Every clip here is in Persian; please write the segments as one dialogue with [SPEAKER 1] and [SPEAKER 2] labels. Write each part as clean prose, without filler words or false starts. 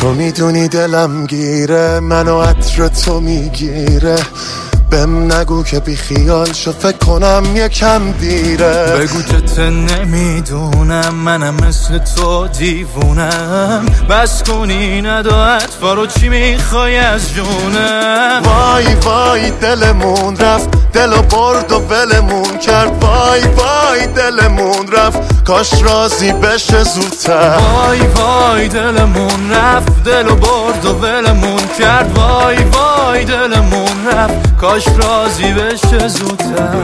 [SPEAKER 1] تو میدونی دلم گیره، منو عطر تو میگیره. بهم نگو که بی خیال شو، فکر کنم یکم دیره.
[SPEAKER 2] بگو که ته نمیدونم منم مثل تو دیوونم. بس کنی ندا اطفا رو، چی میخوای از جونم؟
[SPEAKER 1] وای وای دلمون رفت، دلو برد و ولمون کرد. وای وای دلمون رفت، کاش راضی بشه زودتر.
[SPEAKER 2] وای وای دلمون رفت، دلو برد و ولمون کرد. وای وای دلمون رفت، کاش راضی بشه زودتر.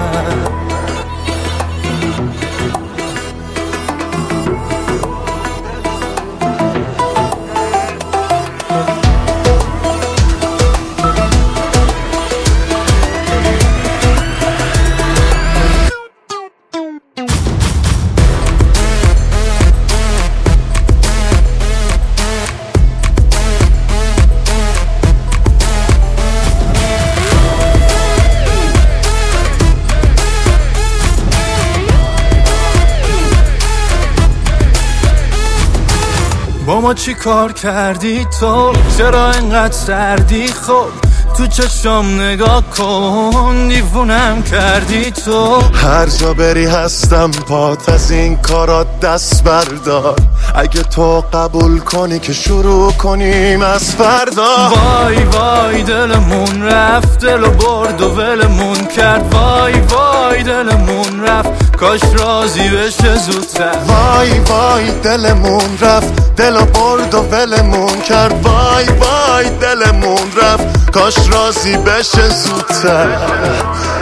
[SPEAKER 2] با ما چی کار کردی تو؟ چرا اینقدر سردی؟ خب تو چشم نگاه کن، دیوونم کردی تو.
[SPEAKER 1] هر جا بری هستم پات، از این کارات دست بردار. اگه تو قبول کنی که شروع کنیم از فردا.
[SPEAKER 2] وای وای دلمون رفت، دلو برد و ولمون کرد. وای وای دلمون رفت، کاش راضی بشه زودتر.
[SPEAKER 1] وای وای دلمون رفت، دلو برد و ولمون کرد. وای وای دلمون رفت، کاش راضی بشه زودتر.